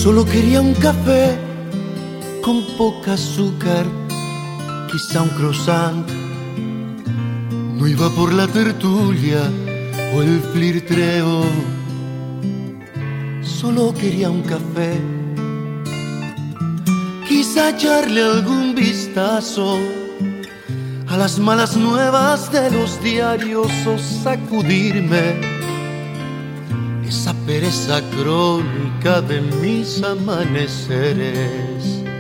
Solo quería un café con poca azúcar, quizá un croissant. No iba por la tertulia o el flirteo. Solo quería un café, quizá echarle algún vistazo a las malas nuevas de los diarios o sacudirme esa pereza crónica de mis amaneceres.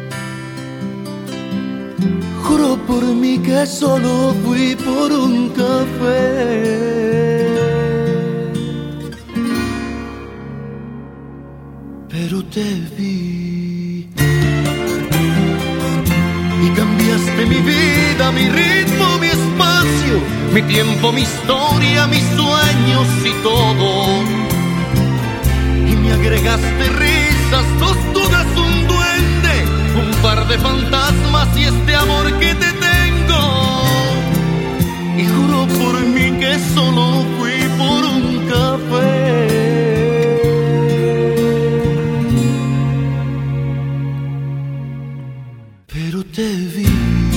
Juro por mí que solo fui por un café, pero te vi y cambiaste mi vida, mi ritmo, mi espacio, mi tiempo, mi historia, mis sueños y todo. Y me agregaste risas, 2 dudas, un duende, un par de fantasmas y este amor que te tengo. Y juro por mí que solo fui por un café, pero te vi.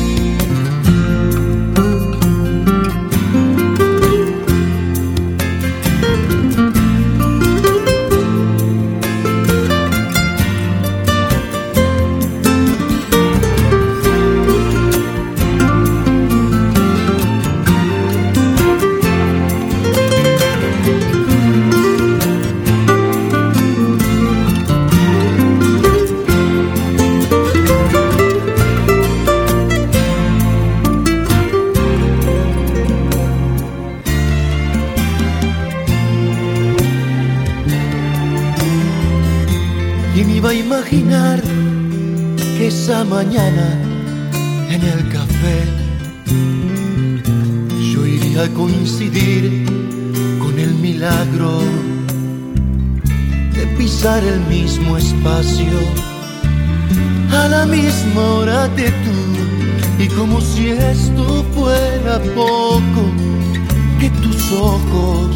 ¿Quién iba a imaginar que esa mañana en el café yo iría a coincidir con el milagro de pisar el mismo espacio a la misma hora que tú? Y como si esto fuera poco, que tus ojos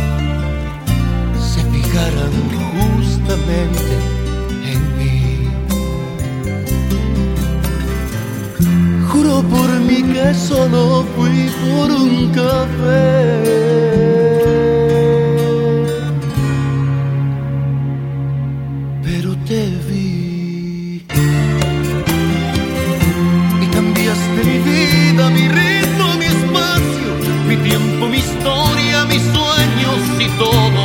se fijaran justamente en mí. Juro por mí que solo fui por un café, pero te vi y cambiaste mi vida, mi ritmo, mi espacio, mi tiempo, mi historia, mis sueños y todo.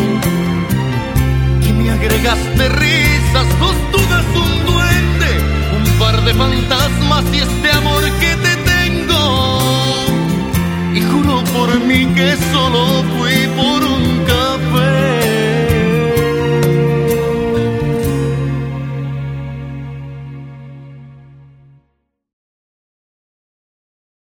Agregaste risas, 2 dudas, un duende, un par de fantasmas y este amor que te tengo. Y juro por mí que solo fui por